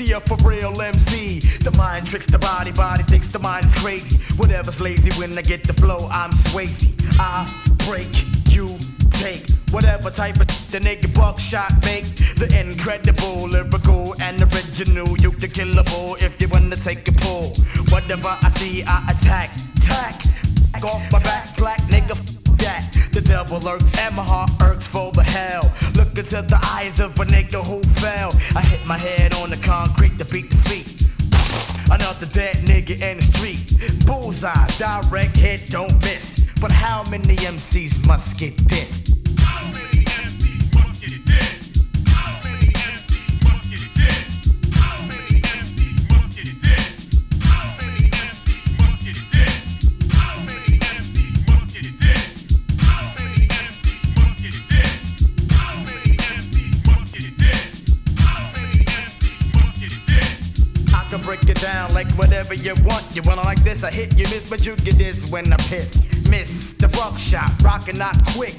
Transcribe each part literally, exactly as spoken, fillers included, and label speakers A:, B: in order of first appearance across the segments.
A: see a for real M C. The mind tricks the body, body thinks the mind is crazy. Whatever's lazy when I get the flow, I'm Swayze. I break, you take. Whatever type of the nigga buckshot make. The incredible, lyrical, and original. You can kill a bull if you wanna take a pull. Whatever I see, I attack, tack. Back off my back, black nigga, f that. The devil lurks and my heart irks for the hell. Look into the eyes of a nigga who fell. I hit my head on the concrete to beat the feet. Another dead nigga in the street. Bullseye, direct hit, don't miss. But how many M Cs must get dissed?
B: How many M Cs must get dissed? How many M Cs must get dissed? How many M Cs must get dissed? How many M Cs must get dissed? How many M Cs must get dissed? How many M Cs must get dissed? How many M Cs must get dissed? How many M Cs must get dissed?
A: I can break it down like whatever you want. You want it like this, I hit you miss, but you get this when I piss. Miss the buckshot, rockin' not quick.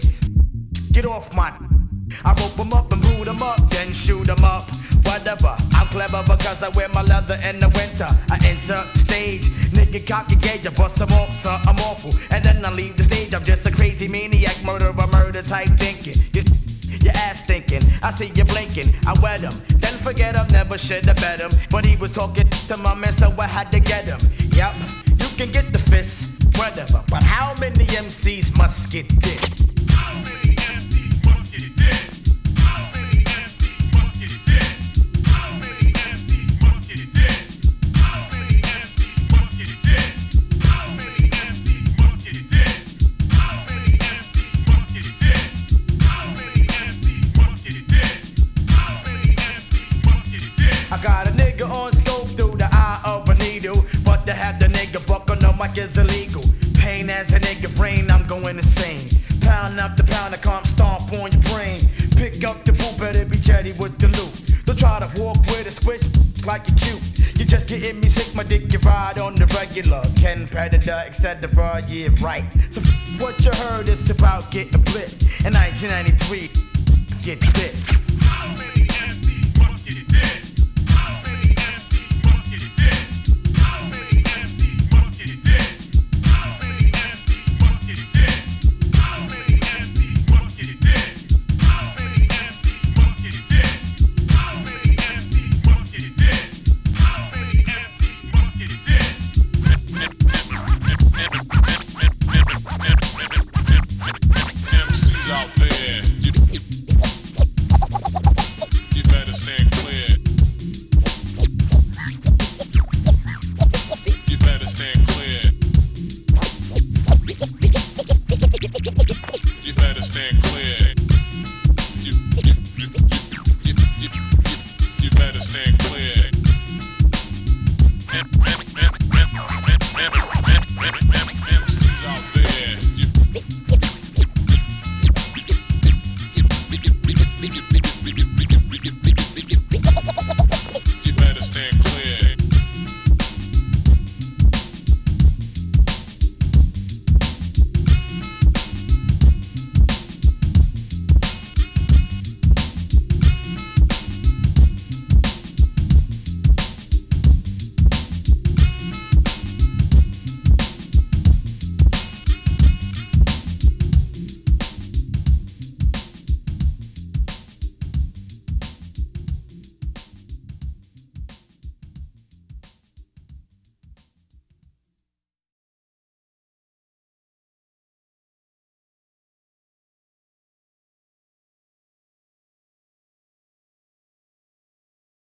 A: Get off my. I rope 'em up and boot 'em up, then shoot 'em up. Whatever, I'm clever because I wear my leather in the winter. I enter stage, nigga cocky gauge, I bust 'em off, so I'm awful. And then I leave the stage, I'm just a crazy maniac, murderer, murder type thinking. You, your ass thinking, I see you blinking, I wet him. Then forget him, never should have bet him. But he was talking to my man, so I had to get him. Yup, you can get the fist, whatever. But how many M Cs must get this?
B: How many M Cs must get dissed? How many M Cs must get dissed? How many M Cs must get dissed? How many M Cs must get dissed? How many M Cs must get dissed? How many M Cs must get dissed? How many M Cs must get dissed? How many M Cs must get dissed?
A: I got a nigga on scope through the eye of a needle. But to have the nigga buck on the mic is illegal. Pain as a nigga brain, I'm going insane. Pound after pound, I can't stomp on your brain. Pick up the boot, better be jetty with the loot. Don't try to walk with a switch like you're cute. You just getting me sick, my dick, you ride on the regular. Ken Predator, et cetera, yeah, right. So f what you heard is about getting blitzed. In nineteen ninety-three, get this.